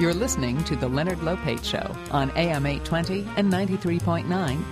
You're listening to The Leonard Lopate Show on AM 820 and 93.9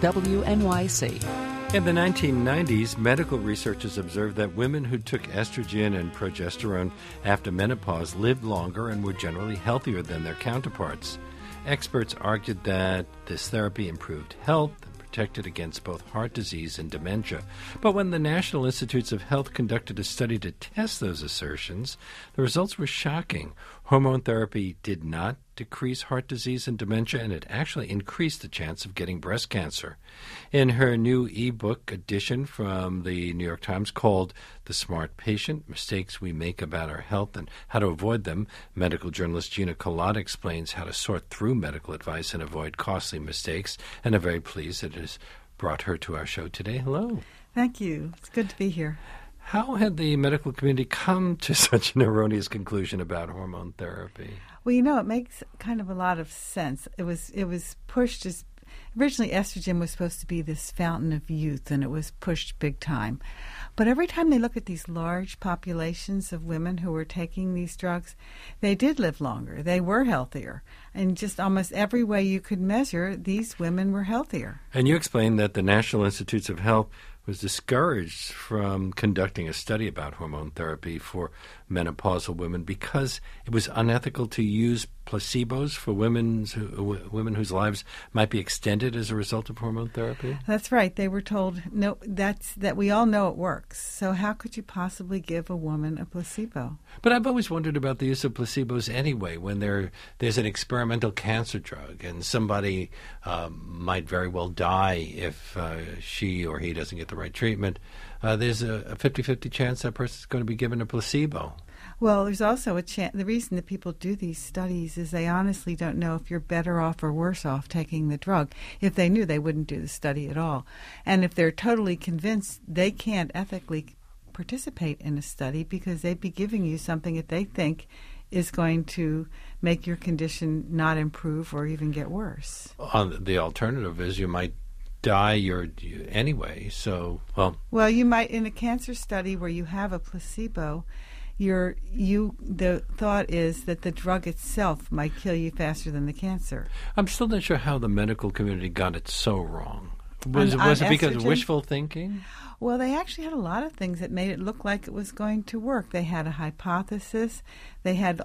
WNYC. In the 1990s, medical researchers observed that women who took estrogen and progesterone after menopause lived longer and were generally healthier than their counterparts. Experts argued that this therapy improved health and protected against both heart disease and dementia. But when the National Institutes of Health conducted a study to test those assertions, the results were shocking. Hormone therapy did not decrease heart disease and dementia, and it actually increased the chance of getting breast cancer. In her new ebook edition from the New York Times called The Smart Patient, Mistakes We Make About Our Health and How to Avoid Them, medical journalist Gina Kolata explains how to sort through medical advice and avoid costly mistakes, and I'm very pleased that it has brought her to our show today. Hello. Thank you. It's good to be here. How had the medical community come to such an erroneous conclusion about hormone therapy? Well, it makes kind of a lot of sense. It was pushed as originally estrogen was supposed to be this fountain of youth, and it was pushed big time. But every time they look at these large populations of women who were taking these drugs, they did live longer. They were healthier. And just almost every way you could measure, these women were healthier. And you explained that the National Institutes of Health was discouraged from conducting a study about hormone therapy for menopausal women because it was unethical to use placebos for women whose lives might be extended as a result of hormone therapy? That's right. They were told, no, that we all know it works. So how could you possibly give a woman a placebo? But I've always wondered about the use of placebos anyway. When there's an experimental cancer drug and somebody might very well die if she or he doesn't get the right treatment, there's a 50-50 chance that person's going to be given a placebo. Well, there's also a chance. The reason that people do these studies is they honestly don't know if you're better off or worse off taking the drug. If they knew, they wouldn't do the study at all. And if they're totally convinced, they can't ethically participate in a study because they'd be giving you something that they think is going to make your condition not improve or even get worse. The alternative is you might die anyway. So, well, you might in a cancer study where you have a placebo. The thought is that the drug itself might kill you faster than the cancer. I'm still not sure how the medical community got it so wrong. Was it because of wishful thinking? Well, they actually had a lot of things that made it look like it was going to work. They had a hypothesis. They had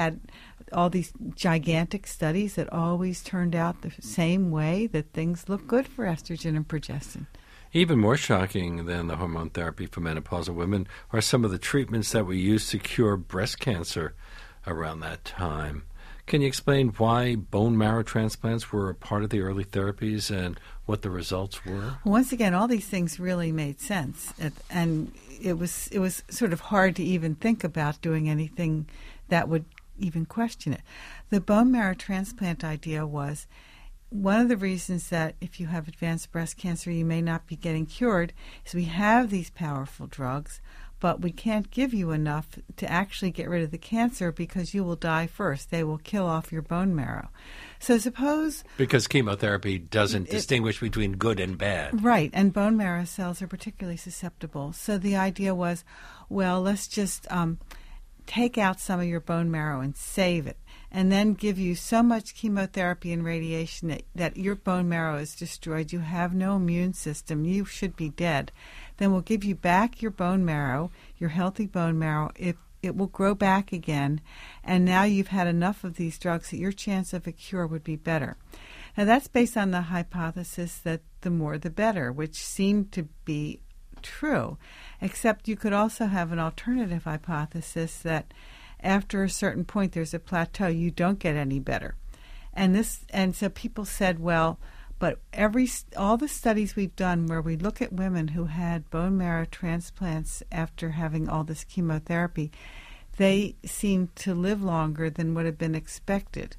all these gigantic studies that always turned out the same way, that things look good for estrogen and progestin. Even more shocking than the hormone therapy for menopausal women are some of the treatments that were used to cure breast cancer around that time. Can you explain why bone marrow transplants were a part of the early therapies and what the results were? Once again, all these things really made sense, and it was sort of hard to even think about doing anything that would even question it. The bone marrow transplant idea was one of the reasons that if you have advanced breast cancer, you may not be getting cured is we have these powerful drugs, but we can't give you enough to actually get rid of the cancer because you will die first. They will kill off your bone marrow. So suppose... Because chemotherapy doesn't distinguish between good and bad. Right, and bone marrow cells are particularly susceptible. So the idea was, well, let's just take out some of your bone marrow and save it, and then give you so much chemotherapy and radiation that your bone marrow is destroyed. You have no immune system. You should be dead. Then we'll give you back your bone marrow, your healthy bone marrow. It will grow back again, and now you've had enough of these drugs that your chance of a cure would be better. Now that's based on the hypothesis that the more the better, which seemed to be true, except you could also have an alternative hypothesis that after a certain point there's a plateau, you don't get any better. And so people said, well, but all the studies we've done where we look at women who had bone marrow transplants after having all this chemotherapy, they seem to live longer than would have been expected.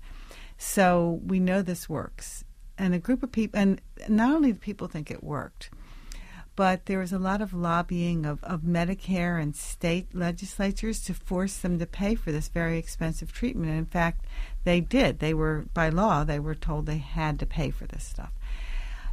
So we know this works. And a group of people, and not only do people think it worked, but there was a lot of lobbying of Medicare and state legislatures to force them to pay for this very expensive treatment. And in fact, they did. By law, they were told they had to pay for this stuff.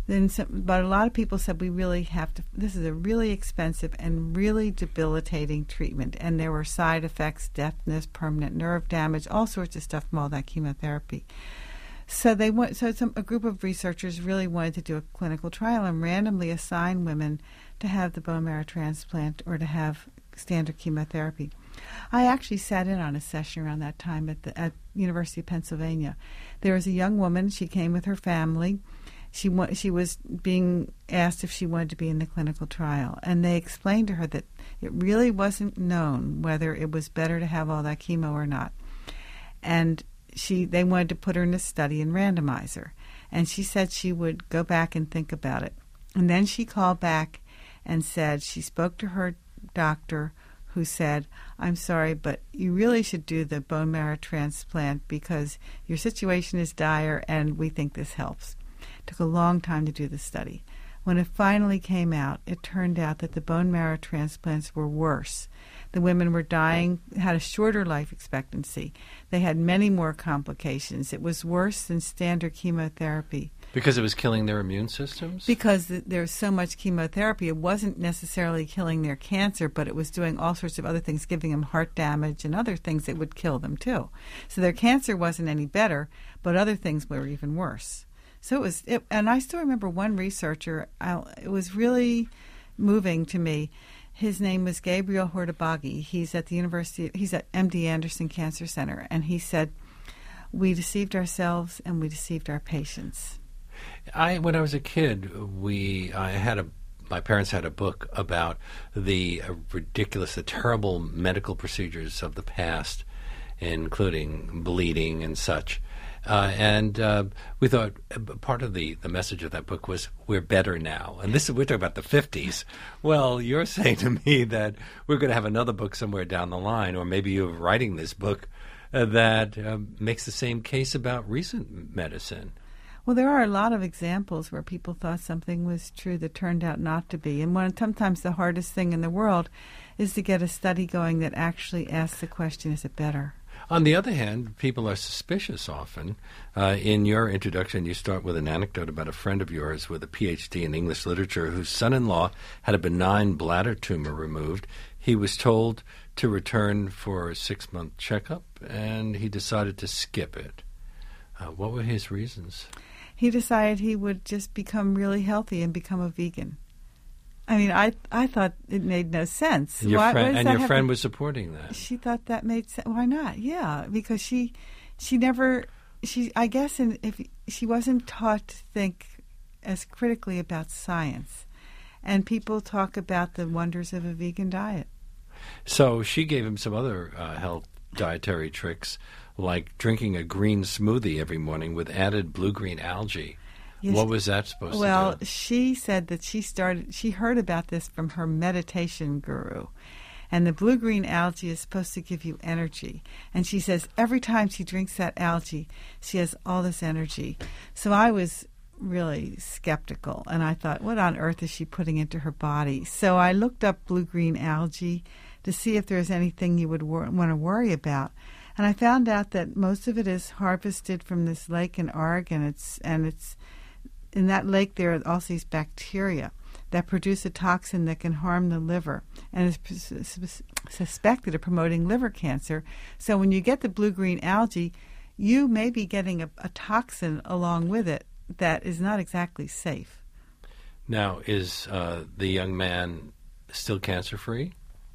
But a lot of people said we really have to. This is a really expensive and really debilitating treatment, and there were side effects: deafness, permanent nerve damage, all sorts of stuff from all that chemotherapy. So a group of researchers really wanted to do a clinical trial and randomly assign women to have the bone marrow transplant or to have standard chemotherapy. I actually sat in on a session around that time at University of Pennsylvania. There was a young woman. She came with her family. She was being asked if she wanted to be in the clinical trial, and they explained to her that it really wasn't known whether it was better to have all that chemo or not. And they wanted to put her in a study and randomize her. And she said she would go back and think about it. And then she called back and said she spoke to her doctor, who said, "I'm sorry, but you really should do the bone marrow transplant because your situation is dire and we think this helps." It took a long time to do the study. When it finally came out, it turned out that the bone marrow transplants were worse. The women were dying, had a shorter life expectancy. They had many more complications. It was worse than standard chemotherapy. Because it was killing their immune systems? Because there's so much chemotherapy. It wasn't necessarily killing their cancer, but it was doing all sorts of other things, giving them heart damage and other things that would kill them too. So their cancer wasn't any better, but other things were even worse. So and I still remember one researcher, it was really moving to me. His name was Gabriel Hordabagi. He's at MD Anderson Cancer Center, and he said, "We deceived ourselves and we deceived our patients." When I was a kid, my parents had a book about the the terrible medical procedures of the past, including bleeding and such. And we thought part of the message of that book was we're better now. And we're talking about the 50s. Well, you're saying to me that we're going to have another book somewhere down the line, or maybe you're writing this book that makes the same case about recent medicine. Well, there are a lot of examples where people thought something was true that turned out not to be. And sometimes the hardest thing in the world is to get a study going that actually asks the question, is it better? On the other hand, people are suspicious often. In your introduction, you start with an anecdote about a friend of yours with a Ph.D. in English literature whose son-in-law had a benign bladder tumor removed. He was told to return for a 6-month checkup, and he decided to skip it. What were his reasons? He decided he would just become really healthy and become a vegan. I mean, I thought it made no sense. Your friend was supporting that. She thought that made sense. Why not? Yeah, because she wasn't taught to think as critically about science. And people talk about the wonders of a vegan diet. So she gave him some other health dietary tricks, like drinking a green smoothie every morning with added blue-green algae. Yes. What was that supposed to do? Well, she said that she heard about this from her meditation guru. And the blue-green algae is supposed to give you energy. And she says every time she drinks that algae, she has all this energy. So I was really skeptical, and I thought, what on earth is she putting into her body? So I looked up blue-green algae to see if there's anything you would want to worry about. And I found out that most of it is harvested from this lake in Oregon. It's in that lake there are also these bacteria that produce a toxin that can harm the liver and is suspected of promoting liver cancer. So when you get the blue-green algae, you may be getting a toxin along with it that is not exactly safe. Now, is the young man still cancer-free?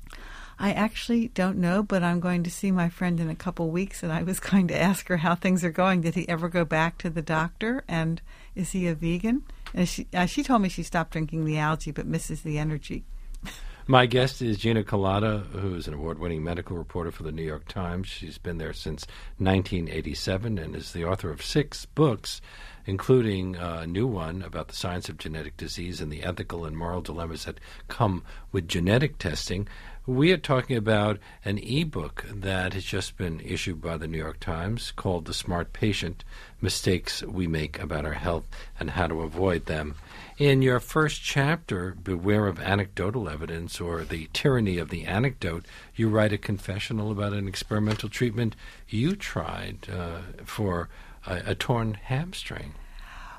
I actually don't know, but I'm going to see my friend in a couple weeks, and I was going to ask her how things are going. Did he ever go back to the doctor, and is he a vegan? And she told me she stopped drinking the algae but misses the energy. My guest is Gina Kolata, who is an award-winning medical reporter for the New York Times. She's been there since 1987 and is the author of 6 books, including a new one about the science of genetic disease and the ethical and moral dilemmas that come with genetic testing. We are talking about an e-book that has just been issued by the New York Times called The Smart Patient, Mistakes We Make About Our Health and How to Avoid Them. In your first chapter, Beware of Anecdotal Evidence, or The Tyranny of the Anecdote, you write a confessional about an experimental treatment you tried for a torn hamstring.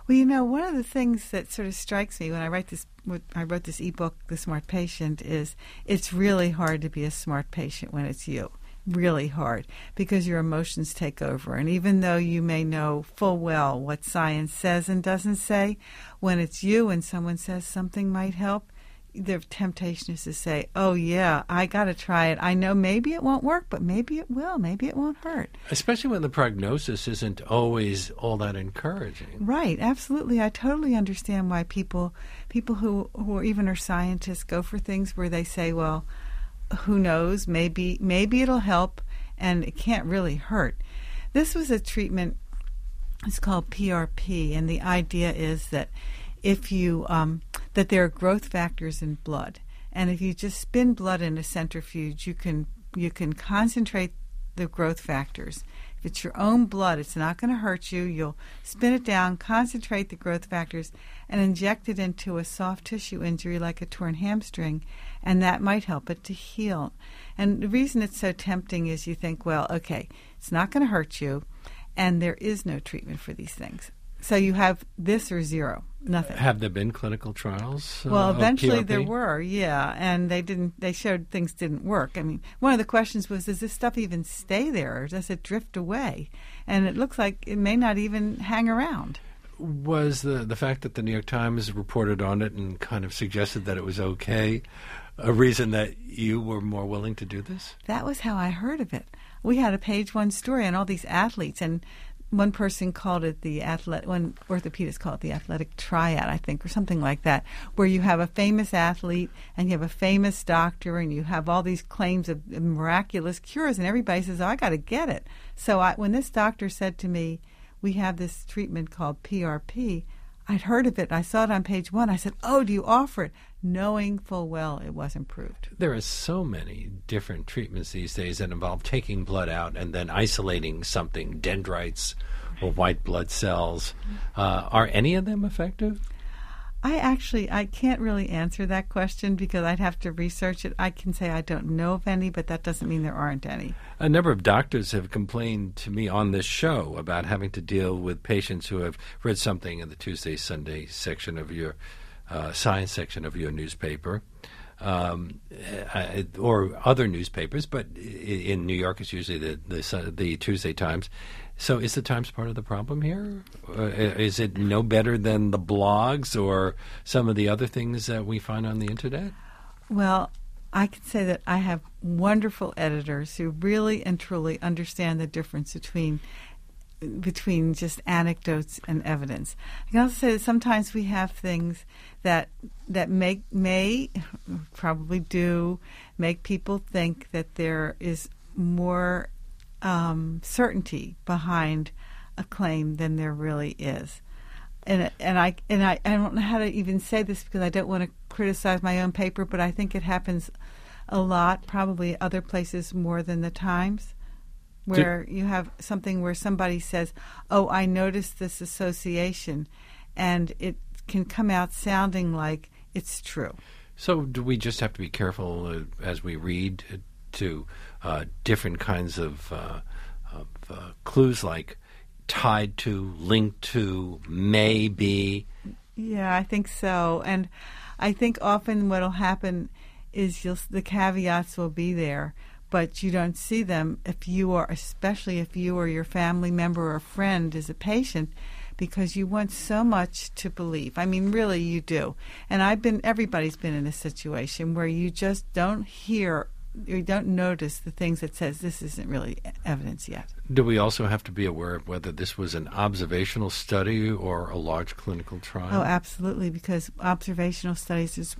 Well, one of the things that sort of strikes me when I wrote this ebook, The Smart Patient, is it's really hard to be a smart patient when it's you. Really hard, because your emotions take over. And even though you may know full well what science says and doesn't say, when it's you and someone says something might help, the temptation is to say, oh, yeah, I got to try it. I know maybe it won't work, but maybe it will. Maybe it won't hurt. Especially when the prognosis isn't always all that encouraging. Right, absolutely. I totally understand why people who even are scientists go for things where they say, well, who knows, maybe it'll help, and it can't really hurt. This was a treatment, it's called PRP, and the idea is that if you that there are growth factors in blood, and if you just spin blood in a centrifuge, you can concentrate the growth factors. If it's your own blood, it's not going to hurt you. You'll spin it down, concentrate the growth factors, and inject it into a soft tissue injury like a torn hamstring, and that might help it to heal. And the reason it's so tempting is you think, well, okay, it's not going to hurt you, and there is no treatment for these things. So you have this or zero, nothing. Have there been clinical trials? Well, eventually of PRP? there were, yeah, and they showed things didn't work. I mean, one of the questions was, does this stuff even stay there, or does it drift away? And it looks like it may not even hang around. Was the fact that the New York Times reported on it and kind of suggested that it was okay a reason that you were more willing to do this? That was how I heard of it. We had a page one story on all these athletes, and one person called it one orthopedist called it the athletic triad, I think, or something like that, where you have a famous athlete and you have a famous doctor and you have all these claims of miraculous cures, and everybody says, oh, I got to get it. So when this doctor said to me, we have this treatment called PRP, I'd heard of it. I saw it on page one. I said, oh, do you offer it? Knowing full well it wasn't proved. There are so many different treatments these days that involve taking blood out and then isolating something, dendrites or white blood cells. Are any of them effective? I can't really answer that question because I'd have to research it. I can say I don't know of any, but that doesn't mean there aren't any. A number of doctors have complained to me on this show about having to deal with patients who have read something in the Tuesday, Sunday section of your science section of your newspaper, or other newspapers, but in New York it's usually the Tuesday Times. So is the Times part of the problem here? Is it no better than the blogs or some of the other things that we find on the Internet? Well, I can say that I have wonderful editors who really and truly understand the difference between just anecdotes and evidence. I can also say that sometimes we have things that may probably do make people think that there is more certainty behind a claim than there really is. And I don't know how to even say this because I don't want to criticize my own paper, but I think it happens a lot, probably other places more than the Times, where you have something where somebody says, oh, I noticed this association, and it can come out sounding like it's true. So do we just have to be careful as we read to different kinds of clues like tied to, linked to, maybe? Yeah, I think so. And I think often what will happen is the caveats will be there, but you don't see them especially if you or your family member or friend is a patient, because you want so much to believe. I mean, really, you do. And everybody's been in a situation where you just don't notice the things that says this isn't really evidence yet. Do we also have to be aware of whether this was an observational study or a large clinical trial? Oh, absolutely, because observational studies is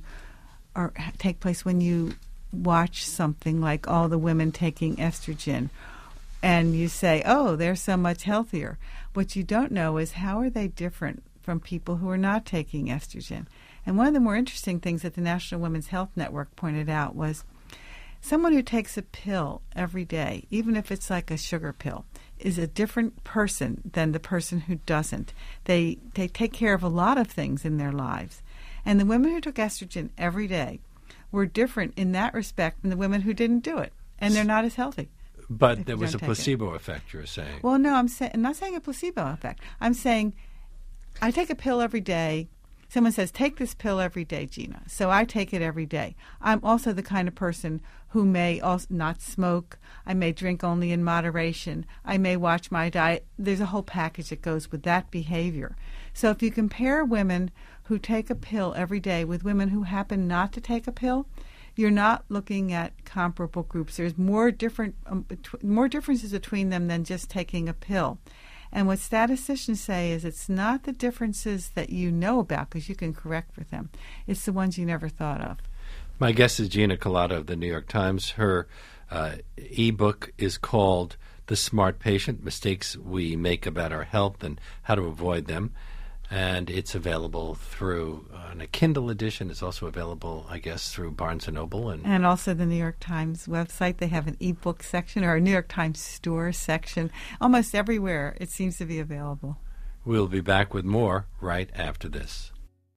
take place when you watch something like all the women taking estrogen, and you say, oh, they're so much healthier. What you don't know is how are they different from people who are not taking estrogen. And one of the more interesting things that the National Women's Health Network pointed out was someone who takes a pill every day, even if it's like a sugar pill, is a different person than the person who doesn't. They take care of a lot of things in their lives. And the women who took estrogen every day were different in that respect than the women who didn't do it. And they're not as healthy. But there was a placebo effect, you're saying. Well, no, I'm not saying a placebo effect. I'm saying I take a pill every day. Someone says, take this pill every day, Gina. So I take it every day. I'm also the kind of person who may also not smoke. I may drink only in moderation. I may watch my diet. There's a whole package that goes with that behavior. So if you compare women who take a pill every day with women who happen not to take a pill, you're not looking at comparable groups. There's more differences between them than just taking a pill. And what statisticians say is it's not the differences that you know about, because you can correct for them. It's the ones you never thought of. My guest is Gina Kolata of the New York Times. Her e-book is called The Smart Patient, Mistakes We Make About Our Health and How to Avoid Them. And it's available through a Kindle edition. It's also available, I guess, through Barnes & Noble. And also the New York Times website. They have an e-book section or a New York Times store section. Almost everywhere it seems to be available. We'll be back with more right after this.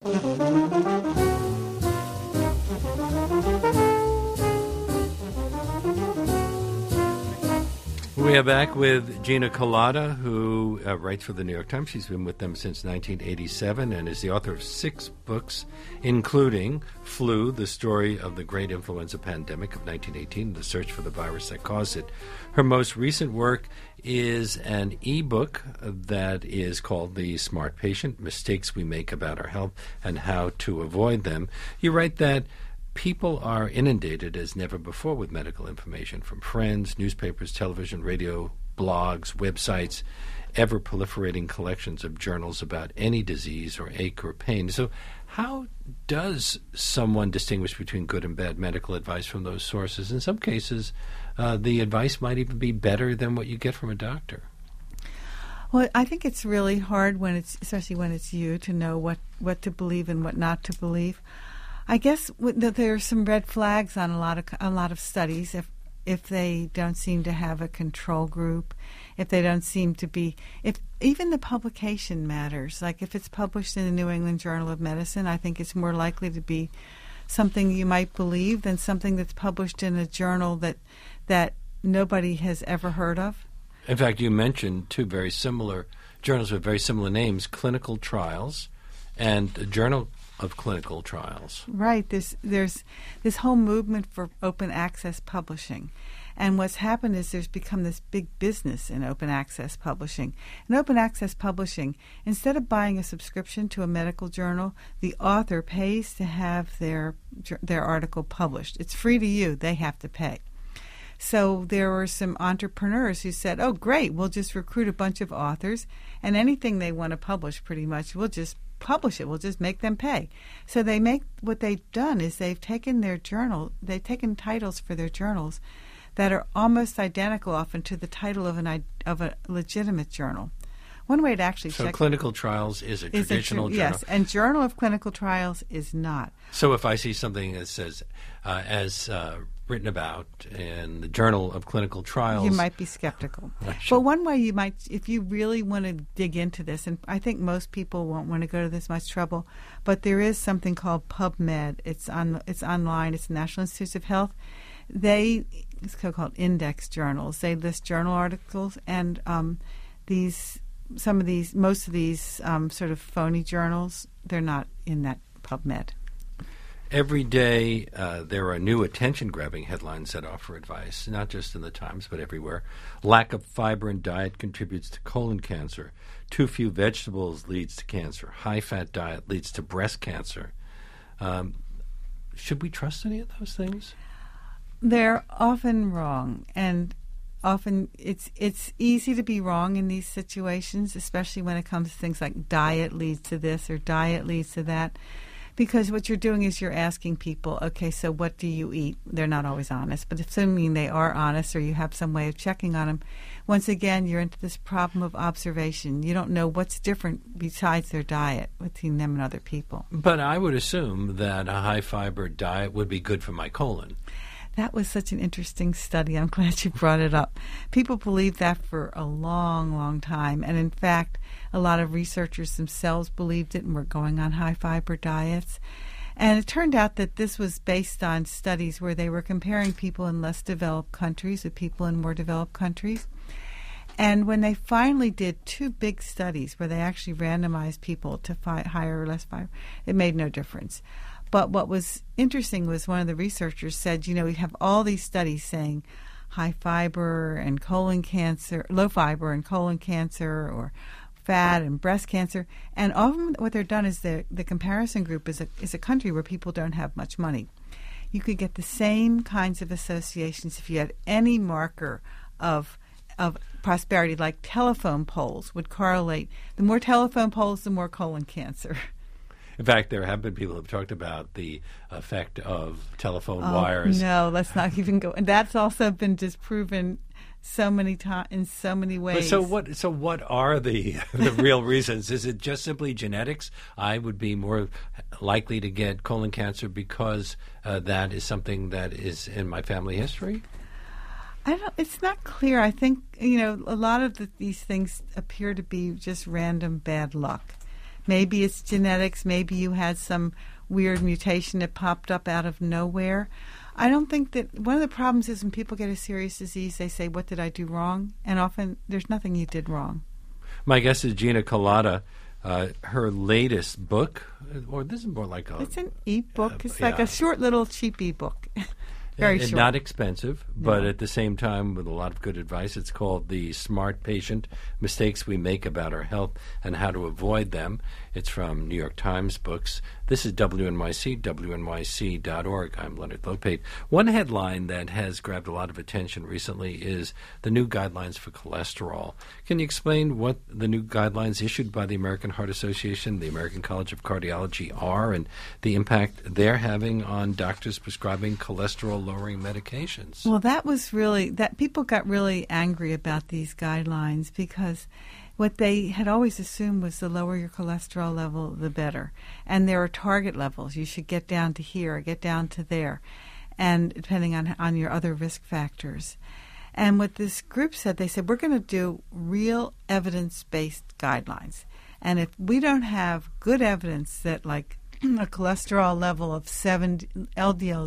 We are back with Gina Kolata, who writes for the New York Times. She's been with them since 1987 and is the author of 6 books, including Flu, the story of the great influenza pandemic of 1918, the search for the virus that caused it. Her most recent work is an e-book that is called The Smart Patient, Mistakes We Make About Our Health and How to Avoid Them. You write that people are inundated as never before with medical information from friends, newspapers, television, radio, blogs, websites, ever-proliferating collections of journals about any disease or ache or pain. So how does someone distinguish between good and bad medical advice from those sources? In some cases, the advice might even be better than what you get from a doctor. Well, I think it's really hard especially when it's you, to know what to believe and what not to believe. I guess that there are some red flags on a lot of studies if they don't seem to have a control group, if they don't seem to be, if even the publication matters. Like if it's published in the New England Journal of Medicine, I think it's more likely to be something you might believe than something that's published in a journal that nobody has ever heard of. In fact, you mentioned 2 very similar journals with very similar names, Clinical Trials and the Journal of Clinical Trials. Right. There's this whole movement for open access publishing. And what's happened is there's become this big business in open access publishing. In open access publishing, instead of buying a subscription to a medical journal, the author pays to have their article published. It's free to you. They have to pay. So there were some entrepreneurs who said, oh, great, we'll just recruit a bunch of authors, and anything they want to publish pretty much, we'll just publish it. We'll just make them pay. So what they've done is they've taken titles for their journals that are almost identical often to the title of a legitimate journal. One way to actually check... So Clinical Trials is a traditional journal? Yes, and Journal of Clinical Trials is not. So if I see something that says, as written about in the Journal of Clinical Trials... You might be skeptical. But one way you might, if you really want to dig into this, and I think most people won't want to go to this much trouble, but there is something called PubMed. It's online. It's the National Institutes of Health. It's called index journals. They list journal articles, and most of these sort of phony journals, they're not in that PubMed. Every day there are new attention-grabbing headlines that offer advice, not just in the Times, but everywhere. Lack of fiber in diet contributes to colon cancer. Too few vegetables leads to cancer. High-fat diet leads to breast cancer. Should we trust any of those things? They're often wrong, and often it's easy to be wrong in these situations, especially when it comes to things like diet leads to this or diet leads to that. Because what you're doing is you're asking people, okay, so what do you eat? They're not always honest, but assuming they are honest or you have some way of checking on them, once again, you're into this problem of observation. You don't know what's different besides their diet between them and other people. But I would assume that a high-fiber diet would be good for my colon. That was such an interesting study. I'm glad you brought it up. People believed that for a long, long time. And in fact, a lot of researchers themselves believed it and were going on high-fiber diets. And it turned out that this was based on studies where they were comparing people in less developed countries with people in more developed countries. And when they finally did 2 big studies where they actually randomized people to higher or less fiber, it made no difference. But what was interesting was one of the researchers said, we have all these studies saying high fiber and colon cancer, low fiber and colon cancer, or fat and breast cancer. And often what they're done is the comparison group is a country where people don't have much money. You could get the same kinds of associations if you had any marker of prosperity, like telephone poles would correlate. The more telephone poles, the more colon cancer. In fact, there have been people who have talked about the effect of telephone wires. No, let's not even go. And that's also been disproven so many times in so many ways. But so what are the real reasons? Is it just simply genetics? I would be more likely to get colon cancer because that is something that is in my family history? It's not clear. I think, a lot of these things appear to be just random bad luck. Maybe it's genetics. Maybe you had some weird mutation that popped up out of nowhere. I don't think that one of the problems is when people get a serious disease, they say, what did I do wrong? And often there's nothing you did wrong. My guest is Gina Kolata. Her latest book, or this is more like it's an e-book. It's like a short little cheap e-book. Very short. Not expensive, but at the same time with a lot of good advice. It's called The Smart Patient, Mistakes We Make About Our Health and How to Avoid Them. It's from New York Times Books. This is WNYC, WNYC.org. I'm Leonard Lopate. One headline that has grabbed a lot of attention recently is the new guidelines for cholesterol. Can you explain what the new guidelines issued by the American Heart Association, the American College of Cardiology are, and the impact they're having on doctors prescribing cholesterol-lowering medications? Well, that was really, that people got really angry about these guidelines because what they had always assumed was the lower your cholesterol level, the better. And there are target levels. You should get down to here, get down to there, and depending on your other risk factors. And what this group said, they said, we're going to do real evidence-based guidelines. And if we don't have good evidence that, like, a cholesterol level of 70, LDL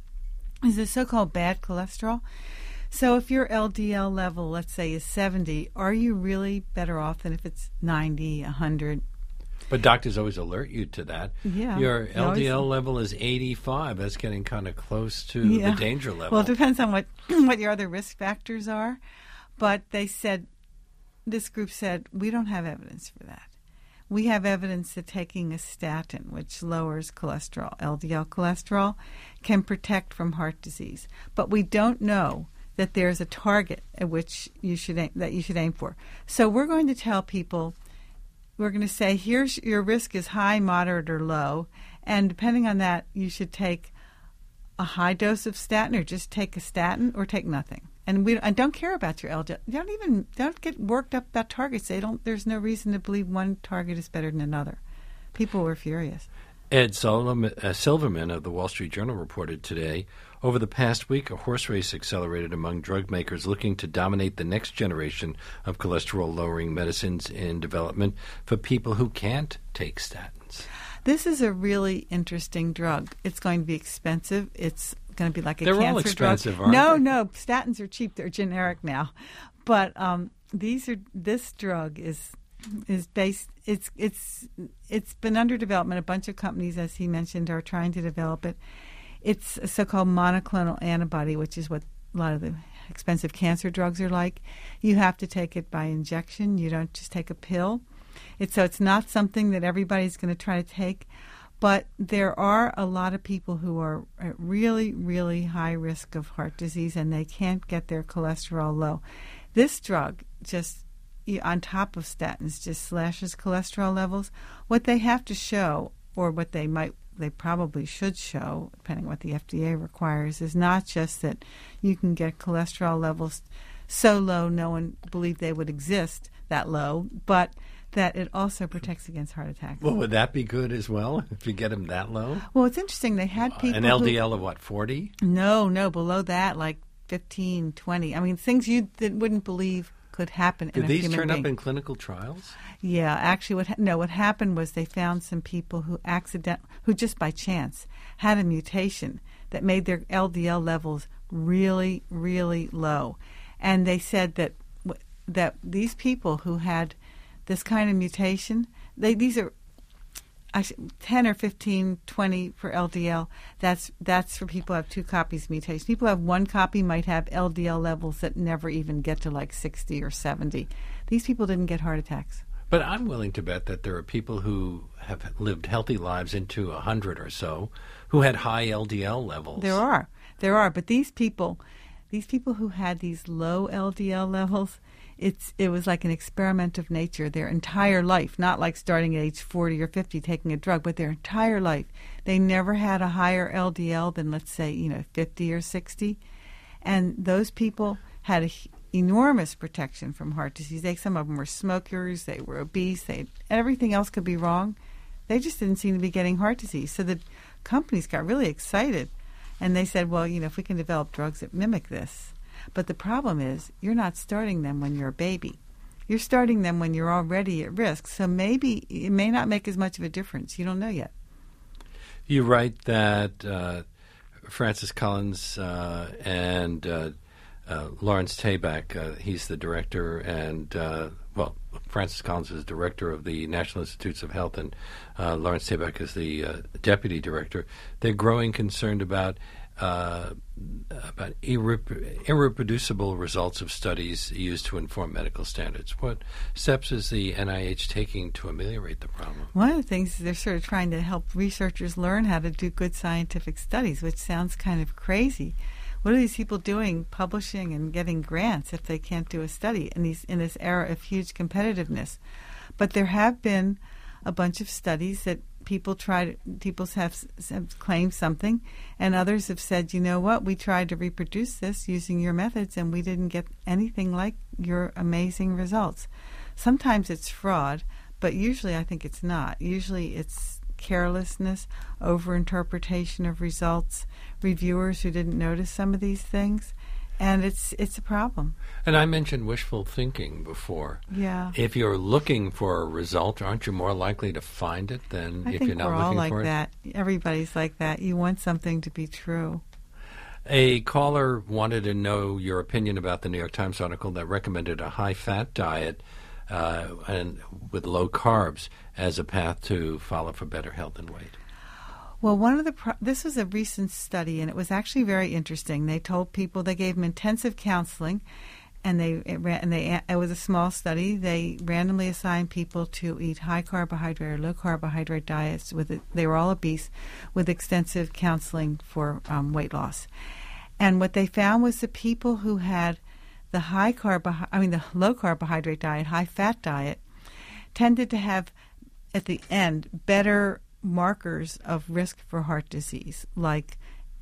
is the so-called bad cholesterol. So if your LDL level, let's say, is 70, are you really better off than if it's 90, 100? But doctors always alert you to that. Yeah. Your LDL level is 85. That's getting kind of close to the danger level. Well, it depends on what your other risk factors are. But they said, this group said, we don't have evidence for that. We have evidence that taking a statin, which lowers cholesterol, LDL cholesterol, can protect from heart disease. But we don't know that there's a target at which you should aim for. So we're going to tell people, we're going to say, here's your risk is high, moderate, or low, and depending on that, you should take a high dose of statin, or just take a statin, or take nothing. And don't care about your LDL. Don't get worked up about targets. There's no reason to believe one target is better than another. People were furious. Ed Silverman of the Wall Street Journal reported today, over the past week, a horse race accelerated among drug makers looking to dominate the next generation of cholesterol-lowering medicines in development for people who can't take statins. This is a really interesting drug. It's going to be expensive. It's going to be like a cancer drug. They're all expensive, aren't they? they? No, statins are cheap. They're generic now. But this drug is based. It's been under development. A bunch of companies, as he mentioned, are trying to develop it. It's a so-called monoclonal antibody, which is what a lot of the expensive cancer drugs are like. You have to take it by injection. You don't just take a pill. So it's not something that everybody's going to try to take. But there are a lot of people who are at really, really high risk of heart disease, and they can't get their cholesterol low. This drug, just on top of statins, just slashes cholesterol levels. What they have to show, or what they probably should show, depending on what the FDA requires, is not just that you can get cholesterol levels so low no one believed they would exist that low, but that it also protects against heart attacks. Well, would that be good as well, if you get them that low? Well, it's interesting. They had people an LDL of what, 40? No, below that, like 15, 20. I mean, things you wouldn't believe could happen in a human being. Did these turn up in clinical trials? Yeah, actually, what happened was they found some people who just by chance had a mutation that made their LDL levels really, really low. And they said that that these people who had this kind of mutation, these are 10 or 15, 20 for LDL. That's for people who have 2 copies of mutation. People who have 1 copy might have LDL levels that never even get to like 60 or 70. These people didn't get heart attacks. But I'm willing to bet that there are people who have lived healthy lives into 100 or so who had high LDL levels. There are. But these people who had these low LDL levels, it was like an experiment of nature their entire life, not like starting at age 40 or 50 taking a drug, but their entire life. They never had a higher LDL than, let's say, 50 or 60. And those people had enormous protection from heart disease. Some of them were smokers, they were obese, everything else could be wrong. They just didn't seem to be getting heart disease. So the companies got really excited, and they said, well, if we can develop drugs that mimic this. But the problem is you're not starting them when you're a baby. You're starting them when you're already at risk. So maybe it may not make as much of a difference. You don't know yet. You write that Francis Collins and Lawrence Tabak, he's the director, and Francis Collins is director of the National Institutes of Health, and Lawrence Tabak is the deputy director. They're growing concerned about irreproducible results of studies used to inform medical standards. What steps is the NIH taking to ameliorate the problem? One of the things is they're sort of trying to help researchers learn how to do good scientific studies, which sounds kind of crazy. What are these people doing, publishing and getting grants if they can't do a study in this era of huge competitiveness? But there have been a bunch of studies that people have claimed something, and others have said, you know what, we tried to reproduce this using your methods and we didn't get anything like your amazing results. Sometimes it's fraud, but usually I think it's not. Usually it's carelessness, overinterpretation of results, reviewers who didn't notice some of these things, and it's a problem. And I mentioned wishful thinking before. Yeah. If you're looking for a result, aren't you more likely to find it than if you're not looking for it? I think we're all like that. Everybody's like that. You want something to be true. A caller wanted to know your opinion about the New York Times article that recommended a high-fat diet and with low carbs as a path to follow for better health and weight. Well, this was a recent study, and it was actually very interesting. They told people, they gave them intensive counseling, and it was a small study. They randomly assigned people to eat high carbohydrate or low carbohydrate diets. They were all obese, with extensive counseling for weight loss. And what they found was the people who had the low carbohydrate diet, high fat diet, tended to have at the end better markers of risk for heart disease, like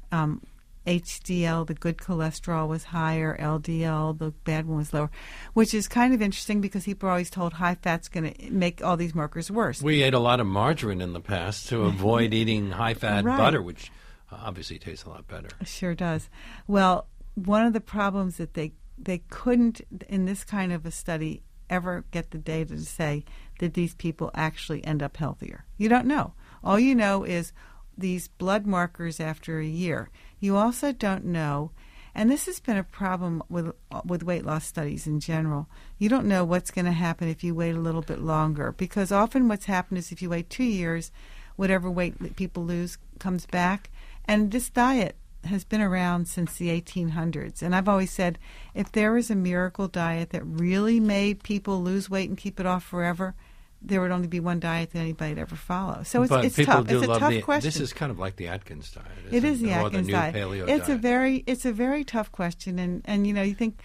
HDL, the good cholesterol, was higher, LDL, the bad one, was lower, which is kind of interesting because people are always told high fat's going to make all these markers worse. We ate a lot of margarine in the past to avoid eating high-fat butter, which obviously tastes a lot better. Sure does. Well, one of the problems that they couldn't, in this kind of a study, ever get the data to say that these people actually end up healthier. You don't know. All you know is these blood markers after a year. You also don't know, and this has been a problem with weight loss studies in general, you don't know what's going to happen if you wait a little bit longer, because often what's happened is if you wait 2 years, whatever weight people lose comes back. And this diet has been around since the 1800s. And I've always said, if there was a miracle diet that really made people lose weight and keep it off forever, there would only be one diet that anybody would ever follow. So it's tough. It's a tough question. This is kind of like the Atkins diet. It is the Atkins diet. Paleo it's diet. It's a very tough question, and you think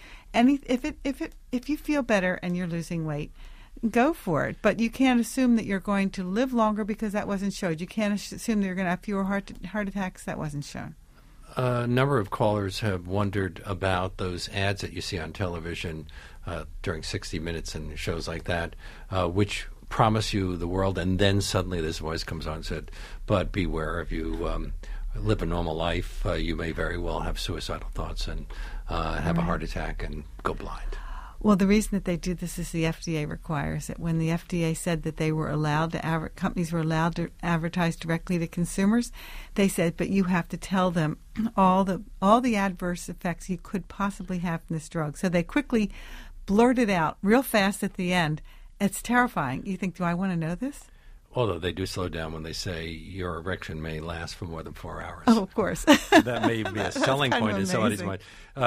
if you feel better and you're losing weight, go for it. But you can't assume that you're going to live longer because that wasn't shown. You can't assume that you're going to have fewer heart attacks. That wasn't shown. A number of callers have wondered about those ads that you see on television during 60 Minutes and shows like that, which promise you the world, and then suddenly this voice comes on and said, but beware, if you live a normal life, you may very well have suicidal thoughts and have a heart attack and go blind. Well, the reason that they do this is the FDA requires it. When the FDA said that they were allowed to companies were allowed to advertise directly to consumers, they said, but you have to tell them all the adverse effects you could possibly have from this drug. So they quickly blurted out real fast at the end. It's terrifying. You think, do I want to know this? Although they do slow down when they say your erection may last for more than 4 hours. Oh, of course. That may be a selling point in somebody's mind.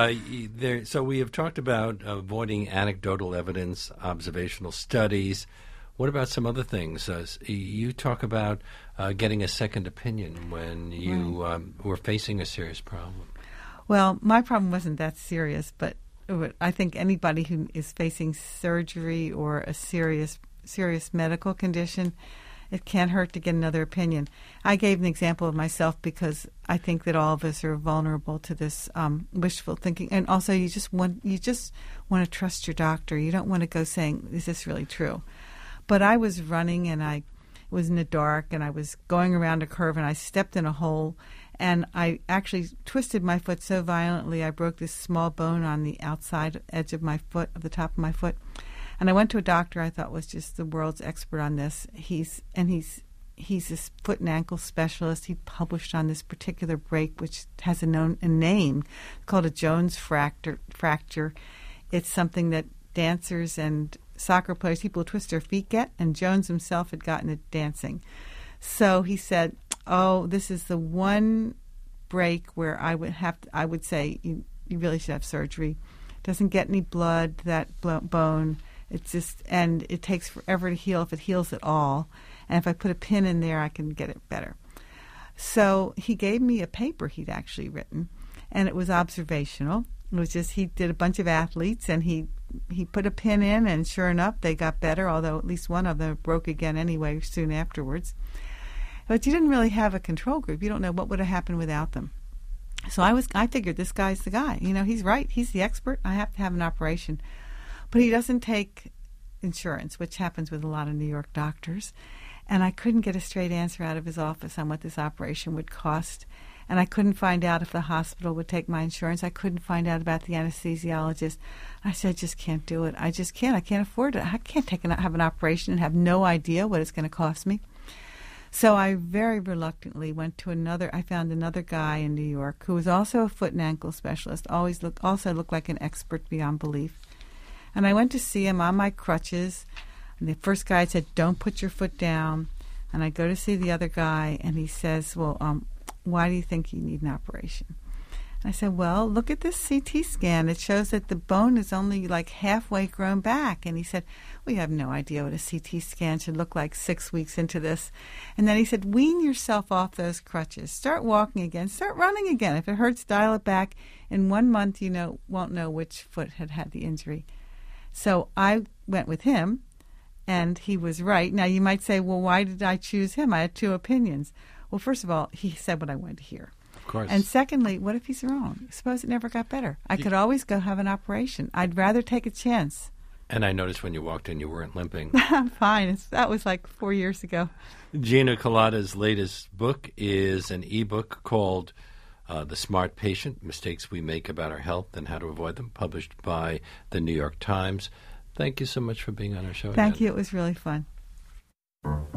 So we have talked about avoiding anecdotal evidence, observational studies. What about some other things? You talk about getting a second opinion when you were facing a serious problem. Well, my problem wasn't that serious, but I think anybody who is facing surgery or a serious medical condition, it can't hurt to get another opinion. I gave an example of myself because I think that all of us are vulnerable to this wishful thinking, and also you just want to trust your doctor. You don't want to go saying, "Is this really true?" But I was running and I was in the dark and I was going around a curve and I stepped in a hole and I actually twisted my foot so violently I broke this small bone on the outside edge of my foot, of the top of my foot. And I went to a doctor I thought was just the world's expert on this. He's this foot and ankle specialist. He published on this particular break, which has a name called a Jones fracture. It's something that dancers and soccer players, people who twist their feet get, and Jones himself had gotten it dancing. So he said, "Oh, this is the one break where I would say you really should have surgery. It doesn't get any blood, that bone. It's just, and it takes forever to heal if it heals at all. And if I put a pin in there, I can get it better." So he gave me a paper he'd actually written, and it was observational. It was just, he did a bunch of athletes, and he put a pin in, and sure enough, they got better, although at least one of them broke again anyway soon afterwards. But you didn't really have a control group. You don't know what would have happened without them. So I figured this guy's the guy. He's right. He's the expert. I have to have an operation. But he doesn't take insurance, which happens with a lot of New York doctors. And I couldn't get a straight answer out of his office on what this operation would cost. And I couldn't find out if the hospital would take my insurance. I couldn't find out about the anesthesiologist. I said, I just can't do it. I just can't. I can't afford it. I can't have an operation and have no idea what it's going to cost me. So I very reluctantly went to I found another guy in New York who was also a foot and ankle specialist, also looked like an expert beyond belief. And I went to see him on my crutches. And the first guy said, "Don't put your foot down." And I go to see the other guy, and he says, "Well, why do you think you need an operation?" And I said, "Well, look at this CT scan. It shows that the bone is only like halfway grown back." And he said, "We have no idea what a CT scan should look like 6 weeks into this." And then he said, "Wean yourself off those crutches. Start walking again. Start running again. If it hurts, dial it back. In 1 month, won't know which foot had the injury." So I went with him, and he was right. Now, you might say, well, why did I choose him? I had two opinions. Well, first of all, he said what I wanted to hear. Of course. And secondly, what if he's wrong? Suppose it never got better. I could always go have an operation. I'd rather take a chance. And I noticed when you walked in, you weren't limping. I'm fine. That was like 4 years ago. Gina Kolata's latest book is an ebook called The Smart Patient, Mistakes We Make About Our Health and How to Avoid Them, published by the New York Times. Thank you so much for being on our show. Thank you. It was really fun.